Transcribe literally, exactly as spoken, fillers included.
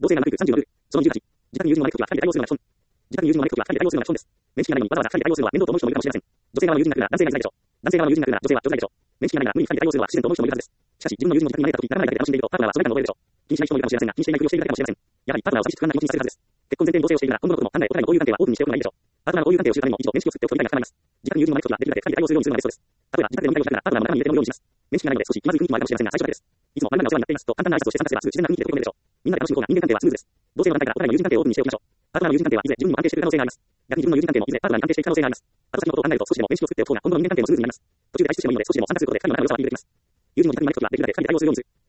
動性がなくさんじゅうのルール。そのにじゅうはち、自宅に友人を招くときはふたりで対応するのが基本。自宅に友人を招くときはふたりで対応するのが基本です。面識がないのにわざわざふたりで対応するのは面倒と思う人もいるかもしれません。女性側の友人が来るなら男性がいづらいでしょう。男性側の友人が来るなら女性は上手いでしょう。面識がないが無理にふたりで対応するのは不自然と思う人もいるはずです。しかし、自分の友人も自宅に招いたとき、ならないだけで楽しんでいると、パートナーはそれ感を覚えるでしょう。気にしない人もいるかもしれませんが、気にしていないふりをしているだけかもしれません。やはり、パートナーを寂しく不安な気持ちにさせるはずです。結婚前提に同棲をしているなら、今後のことも単なるお互いの交友関係はオープンにしておくのがいいでしょう。パートナーの交友関係を知るためにも、一度面識を作っておくと理解が深まります。自宅に友人を招くときは、できるだけふたりで対応するようにするのがベストです。例えば、自宅で飲み会をしたら、パートナーも仲間に入れて飲むようにします。面識がないので少し気まずい雰囲気もあるかもしれませんが、最初だけです。いつも〇〇がお世話になっていますと簡単な挨拶をして参加すればすぐ自然な雰囲気で溶け込めるでしょう。みんなで楽しむ方が人間関係はスムーズです。同性の団体からお互いの友人関係をオープンにしておきましょう。パートナーの友人関係はいずれ自分にも安定していく可能性があります。逆に自分の友人関係もいずれパートナーに安定していく可能性があります。後先のことを考えると少しでも面識を作っておく方が今後の人間関係もスムーズになります。途中で外出してもいいので少しでも参加することでふたりの仲間を良さをアピールできます。友人を自宅に招くときはできるだけふたりで対応するようにする。